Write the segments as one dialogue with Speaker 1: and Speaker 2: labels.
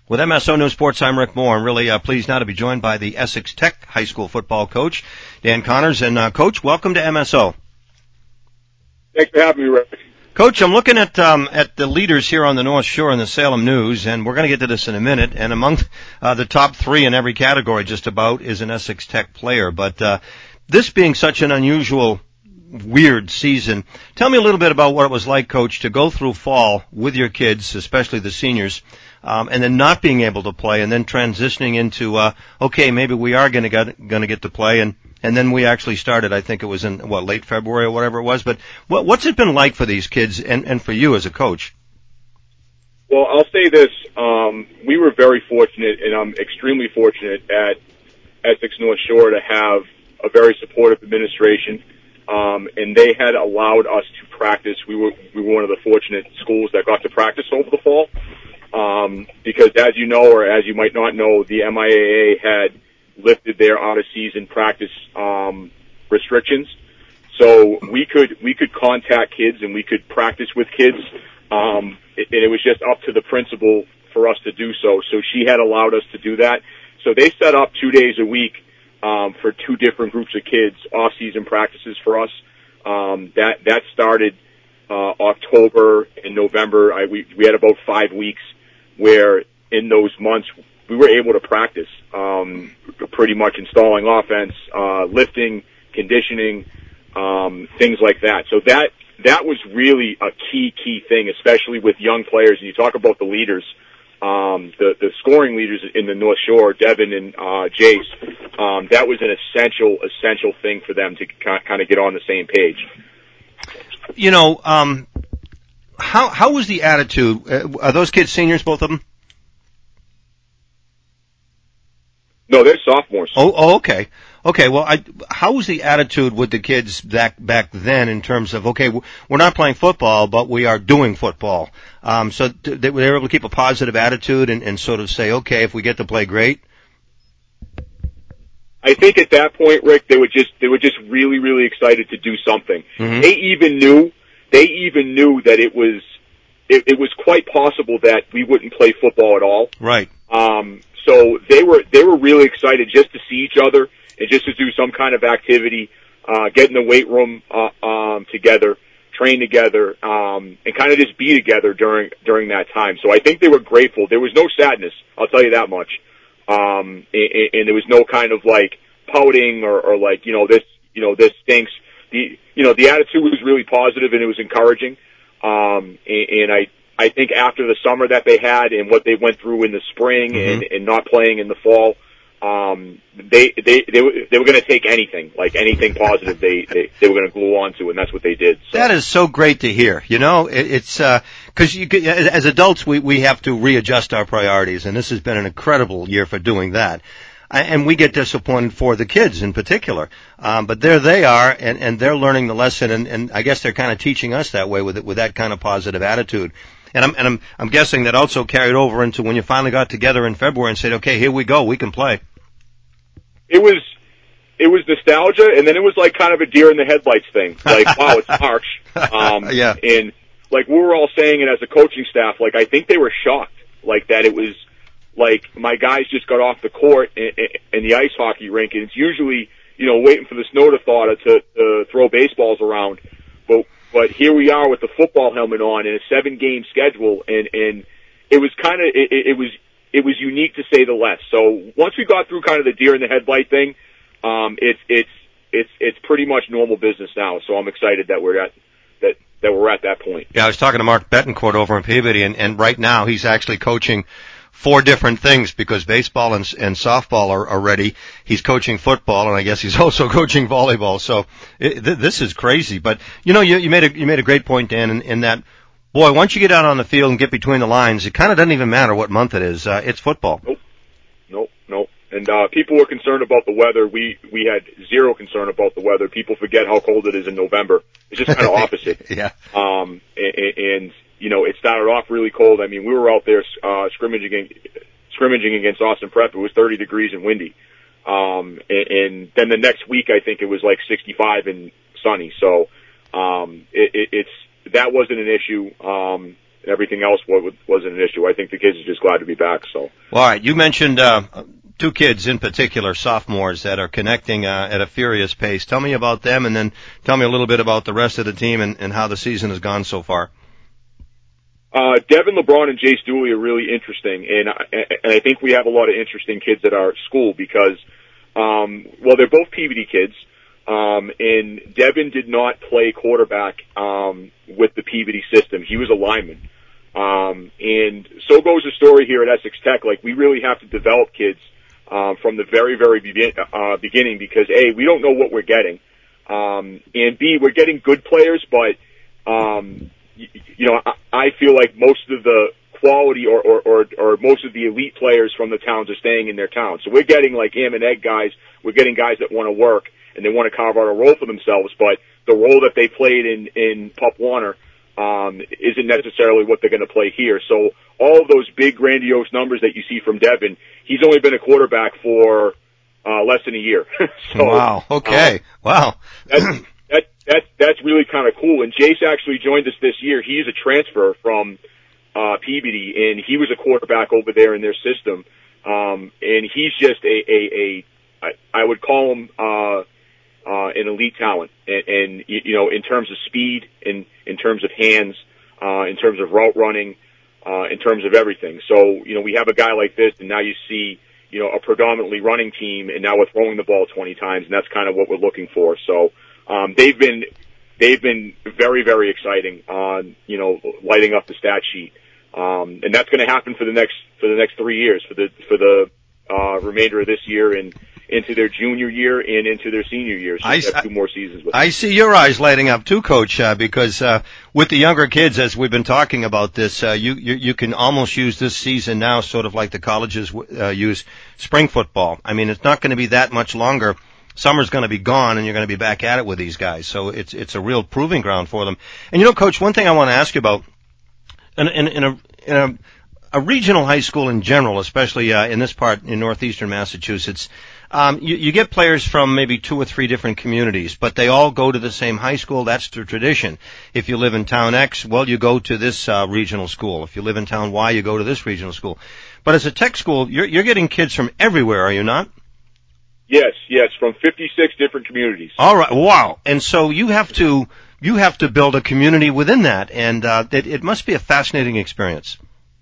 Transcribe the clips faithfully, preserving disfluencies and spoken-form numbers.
Speaker 1: With M S O News Sports, I'm Rick Moore. I'm really uh, pleased now to be joined by the Essex Tech High School football coach, Dan Connors. And, uh, Coach, welcome to M S O.
Speaker 2: Thanks for having me, Rick.
Speaker 1: Coach, I'm looking at um, at the leaders here on the North Shore in the Salem News, and we're going to get to this in a minute. And among uh, the top three in every category just about is an Essex Tech player. But uh, this being such an unusual, weird season, tell me a little bit about what it was like, Coach, to go through fall with your kids, especially the seniors, Um, and then not being able to play, and then transitioning into, uh, okay, maybe we are going to get going to get to play, and and then we actually started. I think it was in what late February or whatever it was. But what, what's it been like for these kids, and and for you as a coach?
Speaker 2: Well, I'll say this: um, we were very fortunate, and I'm extremely fortunate at Essex North Shore to have a very supportive administration, um, and they had allowed us to practice. We were we were one of the fortunate schools that got to practice over the fall. Um, because as you know, or as you might not know, the M I A A had lifted their out-of-season practice um, restrictions, so we could we could contact kids and we could practice with kids, um, and it was just up to the principal for us to do so. So she had allowed us to do that. So they set up two days a week um, for two different groups of kids, off-season practices for us. Um, that that started uh, October and November. I, we we had about five weeks. Where in those months we were able to practice, um, pretty much installing offense, uh, lifting, conditioning, um, things like that. So that, that was really a key, key thing, especially with young players. And you talk about the leaders, um, the, the scoring leaders in the North Shore, Devin and, uh, Jace, um, that was an essential, essential thing for them to kind of get on the same page.
Speaker 1: You know, um, How how was the attitude? Uh, are those kids seniors, both of them?
Speaker 2: No, they're sophomores.
Speaker 1: Oh, oh okay, okay. Well, I, how was the attitude with the kids back back then in terms of okay, we're not playing football, but we are doing football. Um, so they were able to keep a positive attitude and, and sort of say, okay, if we get to play, great.
Speaker 2: I think at that point, Rick, they were just they were just really really excited to do something.
Speaker 1: Mm-hmm.
Speaker 2: They even knew. They even knew that it was, it, it was quite possible that we wouldn't play football at all.
Speaker 1: Right.
Speaker 2: Um, so they were, they were really excited just to see each other and just to do some kind of activity, uh, get in the weight room, uh, um, together, train together, um, and kind of just be together during, during that time. So I think they were grateful. There was no sadness, I'll tell you that much. Um, and, and there was no kind of like pouting or, or like, you know, this, you know, this stinks. The, you know, the attitude was really positive and it was encouraging. Um, and, and I, I think after the summer that they had and what they went through in the spring mm-hmm. and, and not playing in the fall, um, they, they, they, were, they were going to take anything, like anything positive they, they, they were going to glue on to, and that's what they did. So.
Speaker 1: That is so great to hear. You know, it, it's, uh, cause you, as adults, we, we have to readjust our priorities, and this has been an incredible year for doing that. And we get disappointed for the kids in particular. Um, but there they are, and, and they're learning the lesson, and, and I guess they're kind of teaching us that way with it, with that kind of positive attitude. And I'm, and I'm, I'm guessing that also carried over into when you finally got together in February and said, okay, here we go, we can play.
Speaker 2: It was, it was nostalgia, and then it was like kind of a deer in the headlights thing. Like, wow, it's March. Um,
Speaker 1: yeah.
Speaker 2: And like we were all saying it as a coaching staff, like I think they were shocked, like that it was, like, my guys just got off the court in, in the ice hockey rink, and it's usually, you know, waiting for the snow to thaw to, to uh, throw baseballs around. But but here we are with the football helmet on in a seven-game schedule, and and it was kind of it, it was it was unique to say the less. So once we got through kind of the deer in the headlight thing, um, it's it's it's it's pretty much normal business now. So I'm excited that we're at that that we're at that point.
Speaker 1: Yeah, I was talking to Mark Betancourt over in Peabody, and, and right now he's actually coaching four different things because baseball and, and softball are, are ready. He's coaching football, and I guess he's also coaching volleyball. So it, th- this is crazy. But you know, you, you made a you made a great point, Dan, in, in that. Boy, once you get out on the field and get between the lines, it kind of doesn't even matter what month it is. Uh, it's football.
Speaker 2: Nope, nope, nope. And uh, people were concerned about the weather. We we had zero concern about the weather. People forget how cold it is in November. It's just kind of opposite.
Speaker 1: Yeah.
Speaker 2: Um, and, and you know, it started off really cold. I mean, we were out there uh, scrimmaging scrimmaging against Austin Prep. It was thirty degrees and windy. Um, and, and then the next week, I think it was like sixty-five and sunny. So um, it, it, it's that wasn't an issue. Um, everything else was, wasn't an issue. I think the kids are just glad to be back. So,
Speaker 1: well, all right, you mentioned uh, two kids in particular, sophomores, that are connecting uh, at a furious pace. Tell me about them, and then tell me a little bit about the rest of the team and, and how the season has gone so far.
Speaker 2: Uh, Devin LeBron and Jace Dooley are really interesting, and, and I think we have a lot of interesting kids at our school because, um, well, they're both P V D kids, um, and Devin did not play quarterback um, with the P V D system. He was a lineman. Um, and so goes the story here at Essex Tech. Like, we really have to develop kids uh, from the very, very begin, uh, beginning because, A, we don't know what we're getting, um, and B, we're getting good players, but um, you know, I feel like most of the quality or, or, or, or most of the elite players from the towns are staying in their towns. So we're getting like ham and egg guys. We're getting guys that want to work and they want to carve out a role for themselves. But the role that they played in, in Pop Warner, um, isn't necessarily what they're going to play here. So all of those big grandiose numbers that you see from Devin, he's only been a quarterback for, uh, less than a year. So,
Speaker 1: wow. Okay. Uh, wow.
Speaker 2: That's, That, that, that's really kind of cool. And Jace actually joined us this year. He is a transfer from uh, P B D, and he was a quarterback over there in their system. Um, and he's just a, a, a I, I would call him uh, uh, an elite talent. And, and, you know, in terms of speed, in, in terms of hands, uh, in terms of route running, uh, in terms of everything. So, you know, we have a guy like this, and now you see, you know, a predominantly running team, and now we're throwing the ball twenty times, and that's kind of what we're looking for. So, Um, they've been, they've been very, very exciting on, you know, lighting up the stat sheet. Um, and that's going to happen for the next, for the next three years, for the, for the, uh, remainder of this year and into their junior year and into their senior year. So
Speaker 1: I,
Speaker 2: we have two more seasons with them.
Speaker 1: I see your eyes lighting up too, Coach, uh, because, uh, with the younger kids, as we've been talking about this, uh, you, you, you can almost use this season now sort of like the colleges, uh, use spring football. I mean, it's not going to be that much longer. Summer's going to be gone, and you're going to be back at it with these guys. So it's it's a real proving ground for them. And you know, Coach, one thing I want to ask you about, in, in, in, a, in a, a regional high school in general, especially uh, in this part in northeastern Massachusetts, um, you, you get players from maybe two or three different communities, but they all go to the same high school. That's the tradition. If you live in town X, well, you go to this uh, regional school. If you live in town Y, you go to this regional school. But as a tech school, you're, you're getting kids from everywhere, are you not?
Speaker 2: Yes, yes, from fifty-six different communities.
Speaker 1: All right, wow. And so you have to you have to build a community within that, and uh, it, it must be a fascinating experience.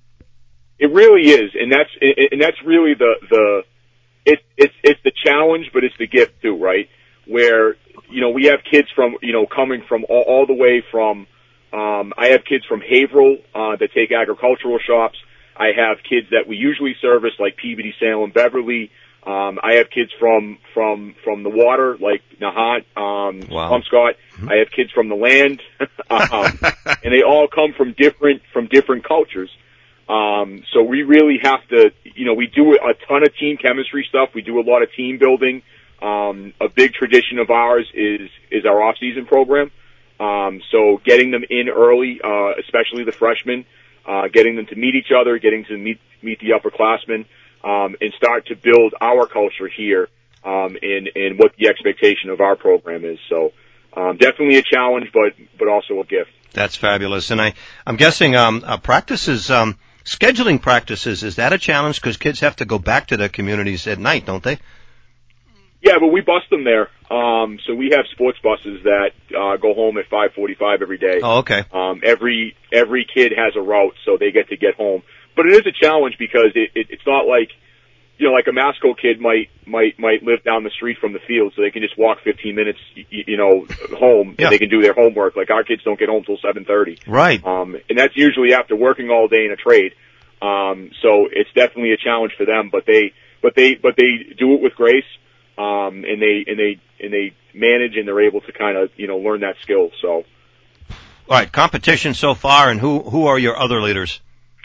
Speaker 2: It really is, and that's and that's really the the it's it's it's the challenge, but it's the gift too, right? Where you know we have kids from you know coming from all, all the way from um, I have kids from Haverhill uh, that take agricultural shops. I have kids that we usually service like P B D, Salem, Beverly. Um, I have kids from, from, from the water, like Nahant, um,
Speaker 1: wow.
Speaker 2: Plumscott. Mm-hmm. I have kids from the land, um, and they all come from different, from different cultures. Um, so we really have to, you know, we do a ton of team chemistry stuff. We do a lot of team building. Um, a big tradition of ours is, is our off-season program. Um, so getting them in early, uh, especially the freshmen, uh, getting them to meet each other, getting to meet, meet the upperclassmen. Um, and start to build our culture here, um, and, and what the expectation of our program is. So, um, definitely a challenge, but, but also a gift.
Speaker 1: That's fabulous. And I, I'm guessing, um, uh, practices, um, scheduling practices, is that a challenge? Because kids have to go back to their communities at night, don't they?
Speaker 2: Yeah, but we bus them there. Um, so we have sports buses that, uh, go home at five forty-five every day.
Speaker 1: Oh, okay.
Speaker 2: Um, every, every kid has a route, so they get to get home. But it is a challenge because it, it, it's not like, you know, like a Masco kid might, might, might live down the street from the field so they can just walk fifteen minutes, you, you know, home
Speaker 1: yeah.
Speaker 2: and they can do their homework. Like our kids don't get home till seven thirty.
Speaker 1: Right.
Speaker 2: Um, and that's usually after working all day in a trade. Um, so it's definitely a challenge for them, but they, but they, but they do it with grace. Um, and they, and they, and they manage and they're able to kind of, you know, learn that skill. So.
Speaker 1: All right. Competition so far, and who, who are your other leaders?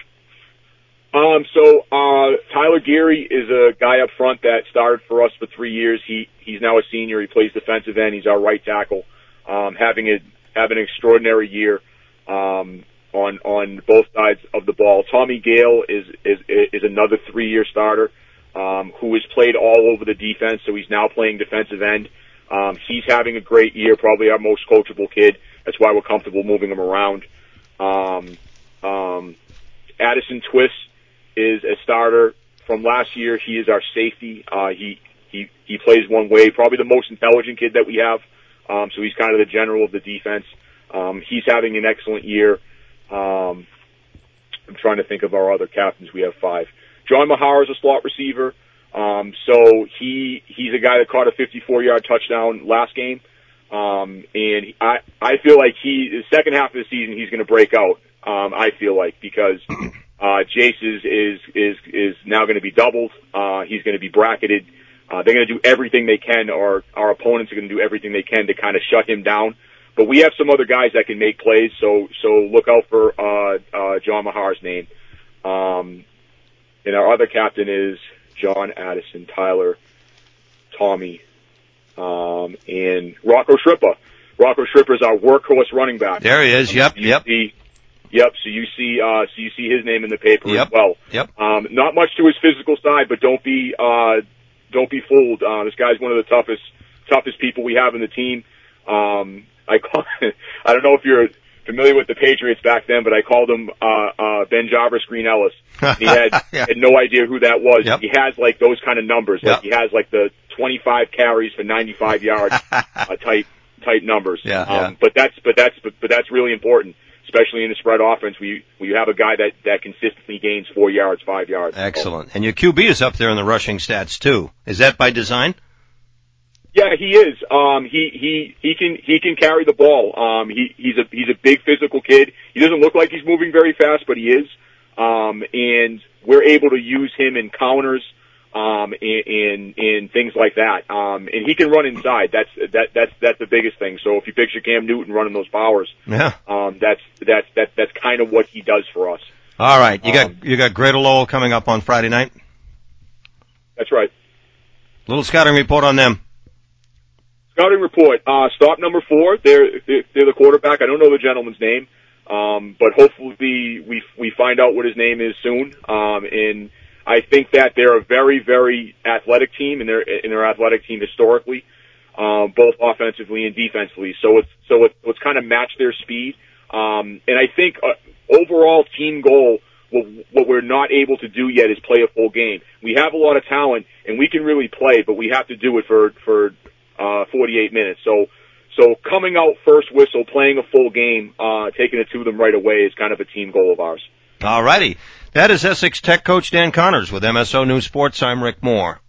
Speaker 2: Um, so, uh, Tyler Geary is a guy up front that started for us for three years. He, he's now a senior. He plays defensive end. He's our right tackle. Um, having a, having an extraordinary year, um, on, on both sides of the ball. Tommy Gale is, is, is another three-year starter, um, who has played all over the defense. So he's now playing defensive end. Um, he's having a great year, probably our most coachable kid. That's why we're comfortable moving him around. Um, Um, Addison Twist is a starter from last year. He is our safety. Uh, he, he, he plays one way, probably the most intelligent kid that we have. Um, so he's kind of the general of the defense. Um, he's having an excellent year. Um, I'm trying to think of our other captains. We have five. John Mahar is a slot receiver. Um, so he, he's a guy that caught a fifty-four yard touchdown last game. Um, and I, I feel like he, the second half of the season, he's going to break out. Um, I feel like because, uh, Jace is, is, is, is now going to be doubled. Uh, he's going to be bracketed. Uh, they're going to do everything they can, or our opponents are going to do everything they can to kind of shut him down. But we have some other guys that can make plays, so, so look out for, uh, uh, John Mahar's name. Um, and our other captain is John Addison, Tyler, Tommy, um, and Rocco Shrippa. Rocco Shrippa is our workhorse running back.
Speaker 1: There he is.
Speaker 2: Um,
Speaker 1: yep.
Speaker 2: you
Speaker 1: Yep.
Speaker 2: See, yep. So you see, uh, so you see his name in the paper
Speaker 1: yep.
Speaker 2: as well.
Speaker 1: Yep.
Speaker 2: Um, not much to his physical side, but don't be, uh, don't be fooled. Uh, this guy's one of the toughest, toughest people we have in the team. Um, I call, I don't know if you're familiar with the Patriots back then, but I called him, uh, uh, Ben Jarvis Green Ellis. He had,
Speaker 1: yeah.
Speaker 2: had no idea who that was.
Speaker 1: Yep.
Speaker 2: He has like those kind of numbers.
Speaker 1: Yep.
Speaker 2: Like he has like the twenty-five carries for ninety-five yards, uh, type, type numbers.
Speaker 1: Yeah,
Speaker 2: um,
Speaker 1: yeah.
Speaker 2: but that's, but that's, but, but that's really important, especially in the spread offense where you, where you have a guy that, that consistently gains four yards, five yards.
Speaker 1: Excellent. And your Q B is up there in the rushing stats too. Is that by design?
Speaker 2: Yeah, he is. Um, he, he, he can, he can carry the ball. Um, he, he's a, he's a big physical kid. He doesn't look like he's moving very fast, but he is. Um, and we're able to use him in counters, um, in, in, in things like that. Um, and he can run inside. That's, that, that's, that's the biggest thing. So if you picture Cam Newton running those powers,
Speaker 1: yeah,
Speaker 2: um, that's, that's, that's, that's kind of what he does for us.
Speaker 1: All right. You
Speaker 2: Um,
Speaker 1: got, you got Greater Lowell coming up on Friday night.
Speaker 2: That's right.
Speaker 1: Little scouting report on them.
Speaker 2: Scouting report. Uh, stop number four. They're, they're the quarterback. I don't know the gentleman's name. Um, but hopefully we, we find out what his name is soon. Um, and I think that they're a very, very athletic team, and they're, and they're athletic team historically, um, both offensively and defensively. So it's, so it's, it's kind of match their speed. Um, and I think, uh, overall team goal, what, what we're not able to do yet is play a full game. We have a lot of talent and we can really play, but we have to do it for, for, uh, forty-eight minutes. So, So coming out first whistle, playing a full game, uh, taking it to them right away is kind of a team goal of ours.
Speaker 1: All righty. That is Essex Tech coach Dan Connors with M S O News Sports. I'm Rick Moore.